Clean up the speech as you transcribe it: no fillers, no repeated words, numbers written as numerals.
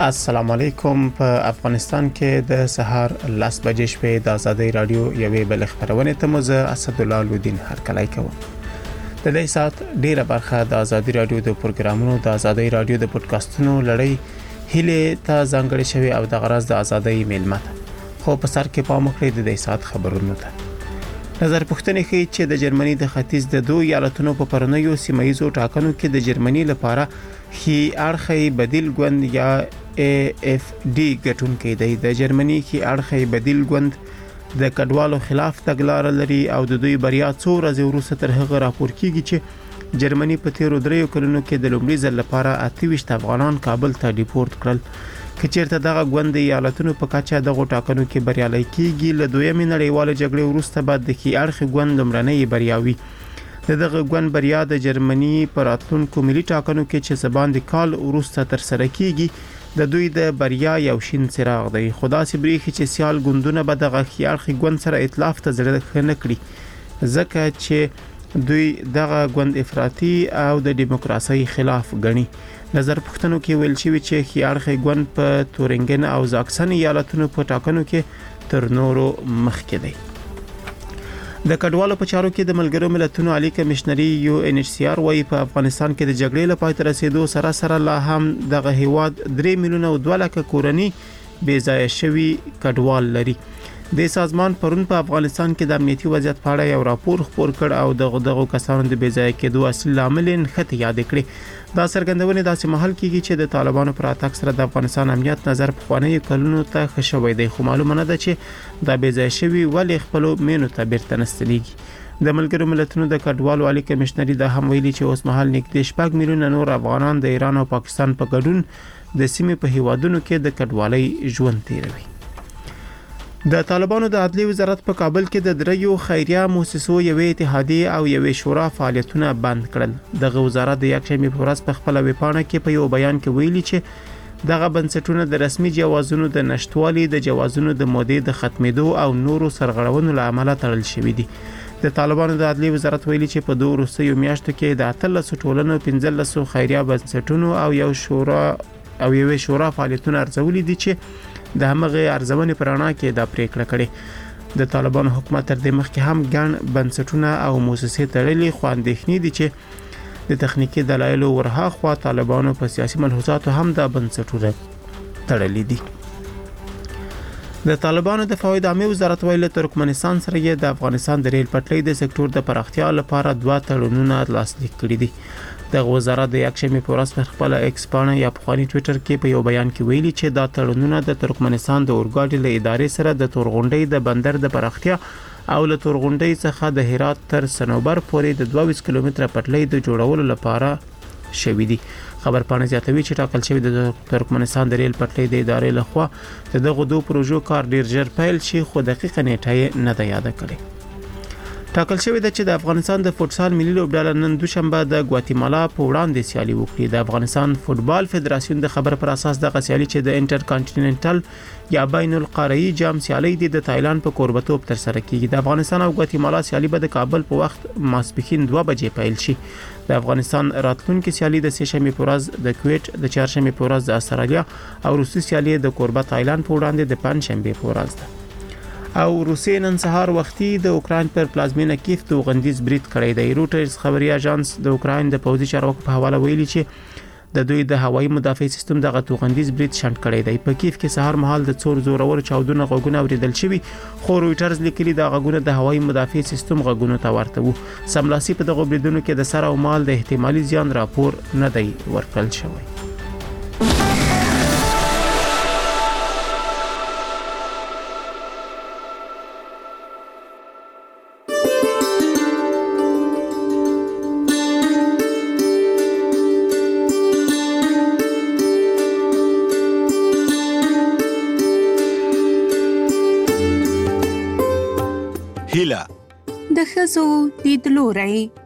السلام علیکم. په افغانستان کې د سهار 10 بجې شپې د ازادي رادیو یوې بل خبرونه ته مزه اسد الله لودین هرکلی کوم. د دې سات ډیره برخه د ازادي رادیو د پروګرامونو د ازادي رادیو د پودکاسټونو لړۍ هله ته ځانګړې شوی او د غرض د ازادي میلمت خو په سر کې پام وکړئ د دې سات خبرونو ته. نظر پوښتنه کوي چې د جرمني د ختیځ د دوه ایالتونو په پرنیو سیمایزو ټاکنو کې د جرمني لپاره خي اړخي بدیل ګوند یا AFD ګټونکې دی. د جرمني خي اړخي بدیل ګوند د کډوالو خلاف تګلارې لري او د دوی بریا څو ورځې وروسته تر هغه راپور کیږي چې جرمني په تیرو دریو کلونو کې د لومړي ځل لپاره 28 افغانان کابل ته ډیپورت کړل. کچېرته دغه ګوند ایالتونو په کچه دغه ټاکنو کې بریالي کیږي. له دویمې نړیوالې جګړې وروسته بعد د خي اړخي ګوند لمړنۍ بریاوي دغه ګوند بریا د جرمني پر راتلونکو ملي ټاکنو کې چې سبان د کال وروسته تر سره کیږي د دوی د بریا یو شین څراغ دی. خدا سي بریخي چې سیال ګوندونه به دغه خي اړخي ګوند سره ائتلاف ته ځړ نه کړي ځکه چې دوی دغه ګوند افراطي او د دیموکراسي خلاف ګڼي. نظر پوښتنو کې ویل شوی چې خي اړخي ګوند په تورنګن او زاکسن ایالتونو په ټاکنو کې تر نورو مخکې دی. د کډوالو په چارو کې د ملګرو ملتونو عالی کمشنري UNHCR وايي په افغانستان کې د جګړې له پای ته رسیدو سره لا هم دغه هیواد 3 میلیونه او 2 لک کورنۍ بې ځای شوي کډوال لري. د سازمان پرون په افغانستان کې د امنیتي وضعیت په اړه یو راپور خپور کړ او دغه کسانو د بې ځای کېدو اصلي عامل نښته یاد کړي. دا څرګندونه داسې محل کېږي چې د طالبانو پر اتاک سره د افغانستان امنیت نظر په خواني کلونو ته خښوي دی خو معلومه نه ده چې د بې ځای شوي ولې خپل مینو ته بیرته نستلیږي. د ملګرو ملتونو د کډوالو عالی کمشنري د هم ویلي چې اوس مهال نږدې 6 میلیونه نور افغانان د ایران او پاکستان په ګډون د سیمې په هیوادونو کې د کډوالۍ ژوند تیروي. د طالبانو د عدلي وزارت په کابل کې د دریو خیریه مؤسسو یوې اتحادیه او یوې شورا فعالیتونه بند کړل. دغه وزارت د یکشنبه په ورځ په خپل ویبپاڼه کې په یو بیان کې ویلي چې دغه بنسټونه د رسمي جوازونو د نشټوالي د جوازونو د مودې د ختمېدو او نورو سرغړونو له امله تړل شوی دي. د طالبانو د عدلي وزارت ویلي چې په دوه وروستیو میاشتو کې د 13 ټولنو 15 خیریه بنسټونو او یو شورا فعالیتونه ارزولي دي چې د همغه ارزونې پرانا کې دا پریکړه کړې. د طالبانو حکومت تر دې مخکې هم ګڼ بنسټونه او مؤسسې تړلې خو اندېښنې دي چې د تخنیکی دلایلو ورها خوا طالبانو په سیاسي ملحوظاتو هم د بنسټونه تړلې دي. د طالبانو د فواد عامه وزارت ویل ترکمنستان سره د افغانستان د ریل پټلۍ د سکتور د پراختیا لپاره 2 تړونونه لاسلیک کړي دي. د وزارت د یکشنبه په ورځ په خپل ایکس پاڼه یا په خاني ټوئیټر کې په یو بیان کې ویلي چې دا تړونونه د ترکمنستان د اورګاډي له ادارې سره د تورغونډۍ د بندر د پراختیا او له تورغونډۍ څخه د هرات تر سنوبر پورې د 22 کیلومتره پټلۍ د جوړولو لپاره شوې دي. خبر پاڼه زیاتوي چې ټاکل شوی د ترکمنستان د ریل پټلۍ د ادارې لخوا د دغه دوه پروژو کار ډیر ژر پیل شي خو دقیقه نیټه نه ده یاد کړې. ټاکل شوی د چې د افغانستان د فوتسال ملي لوبډله نن دوشنبه د ګواتیمالا په وړاندې سیالي وکړي. د افغانستان فوتبال فدراسیون د خبر پر اساس د سیالي چې د انټر کانټیننټل یا بین القاره‌ای جام سیالي د تایلند په کوربتوب تر سره کیږي. د افغانستان او ګواتیمالا سیالي به د کابل په وخت ماسپښین 2 بجې پیل شي. د افغانستان راتلونکي سیالي د سهشنبه په ورځ د کویت، د چهارشنبه په ورځ د استرالیا او روسي سیالي د کوربه تایلند په وړاندې د پنځشنبه په ورځ ده. او روسیې نن سهار وختي د اوکراین پر پلازمینه کیف توغندیز برید کړی دی. روټرز خبري اژانس د اوکراین د پوځي چارواکو په حواله ویلي چې د دوی د هوایي مدافع سیستم دغه توغندیز برید شنډ کړی دی. په کیف کې سهار مهال د څور زورور چاودنه غوګونه اوریدل شوی خو روټرز لیکلي د غوګونه د هوایي مدافع سیستم غوګونو ته ورته وو. سملاسي په دغه بریدونو کې د سر او مال د احتمالي زیان راپور نه دی ورکړل شوی. هیله د ښځو لیدلوری